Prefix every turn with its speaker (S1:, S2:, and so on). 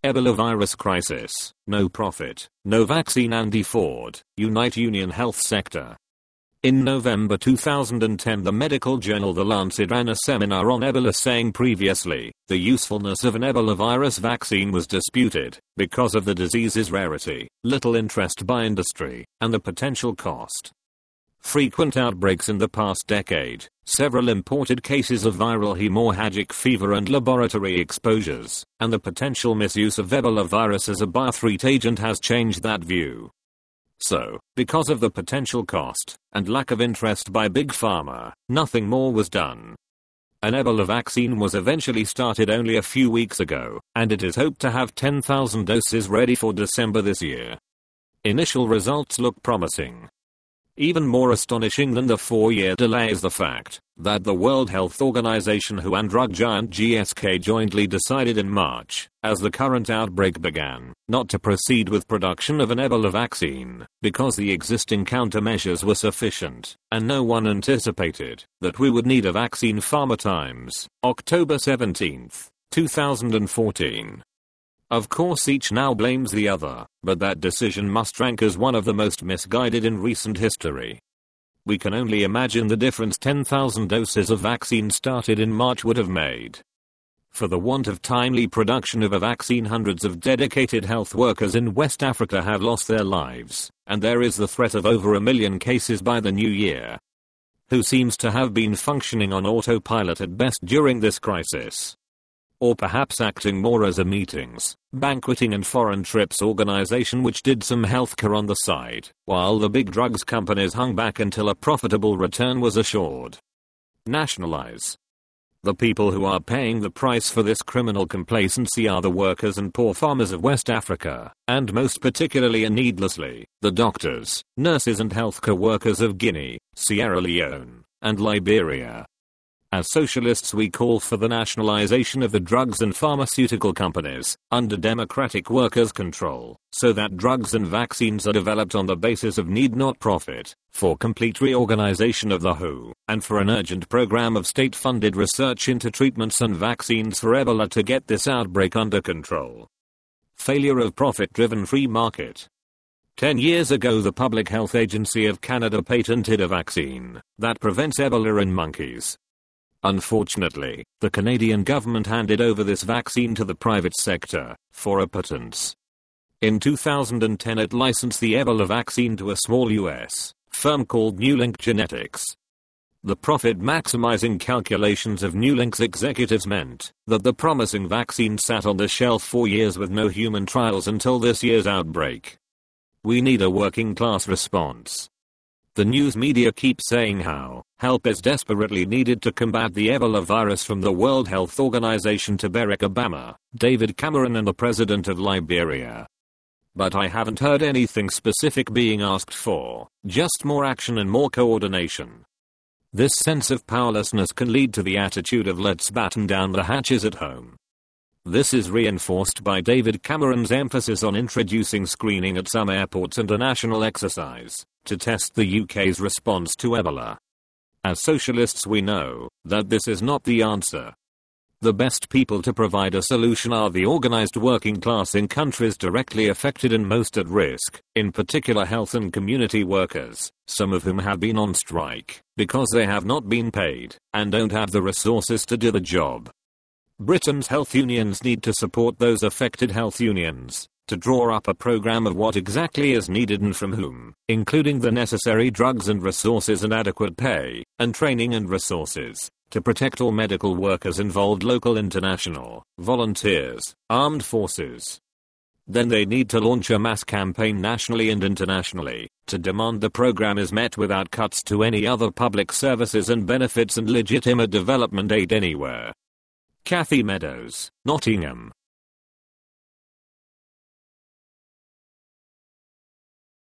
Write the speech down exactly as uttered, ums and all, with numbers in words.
S1: Ebola virus crisis, no profit, no vaccine. Andy Ford, Unite Union Health Sector. In November two thousand ten, the medical journal The Lancet ran a seminar on Ebola, saying previously, the usefulness of an Ebola virus vaccine was disputed because of the disease's rarity, little interest by industry, and the potential cost. Frequent outbreaks in the past decade, several imported cases of viral hemorrhagic fever and laboratory exposures, and the potential misuse of Ebola virus as a biothreat agent has changed that view. So, because of the potential cost and lack of interest by Big Pharma, nothing more was done. An Ebola vaccine was eventually started only a few weeks ago, and it is hoped to have ten thousand doses ready for December this year. Initial results look promising. Even more astonishing than the four-year delay is the fact that the World Health Organization W H O and drug giant G S K jointly decided in March, as the current outbreak began, not to proceed with production of an Ebola vaccine, because the existing countermeasures were sufficient, and no one anticipated that we would need a vaccine. Pharma Times, October seventeenth, two thousand fourteen. Of course, each now blames the other, but that decision must rank as one of the most misguided in recent history. We can only imagine the difference ten thousand doses of vaccine started in March would have made. For the want of timely production of a vaccine, hundreds of dedicated health workers in West Africa have lost their lives, and there is the threat of over a million cases by the new year. W H O seems to have been functioning on autopilot at best during this crisis. Or perhaps acting more as a meetings, banqueting and foreign trips organization which did some healthcare on the side, while the big drugs companies hung back until a profitable return was assured. Nationalize. The people who are paying the price for this criminal complacency are the workers and poor farmers of West Africa, and most particularly and needlessly, the doctors, nurses and healthcare workers of Guinea, Sierra Leone, and Liberia. As socialists, we call for the nationalization of the drugs and pharmaceutical companies, under democratic workers' control, so that drugs and vaccines are developed on the basis of need, not profit, for complete reorganization of the W H O, and for an urgent program of state-funded research into treatments and vaccines for Ebola to get this outbreak under control. Failure of profit-driven free market. Ten years ago, the Public Health Agency of Canada patented a vaccine that prevents Ebola in monkeys. Unfortunately, the Canadian government handed over this vaccine to the private sector for a patent. In two thousand ten, it licensed the Ebola vaccine to a small U S firm called Newlink Genetics. The profit-maximizing calculations of Newlink's executives meant that the promising vaccine sat on the shelf for years with no human trials until this year's outbreak. We need a working-class response. The news media keep saying how help is desperately needed to combat the Ebola virus, from the World Health Organization to Barack Obama, David Cameron and the president of Liberia. But I haven't heard anything specific being asked for, just more action and more coordination. This sense of powerlessness can lead to the attitude of let's batten down the hatches at home. This is reinforced by David Cameron's emphasis on introducing screening at some airports and a national exercise to test the U K's response to Ebola. As socialists, we know that this is not the answer. The best people to provide a solution are the organized working class in countries directly affected and most at risk, in particular health and community workers, some of whom have been on strike because they have not been paid and don't have the resources to do the job. Britain's health unions need to support those affected health unions to draw up a program of what exactly is needed and from whom, including the necessary drugs and resources and adequate pay, and training and resources, to protect all medical workers involved, local, international, volunteers, armed forces. Then they need to launch a mass campaign nationally and internationally, to demand the program is met without cuts to any other public services and benefits and legitimate development aid anywhere. Kathy Meadows, Nottingham.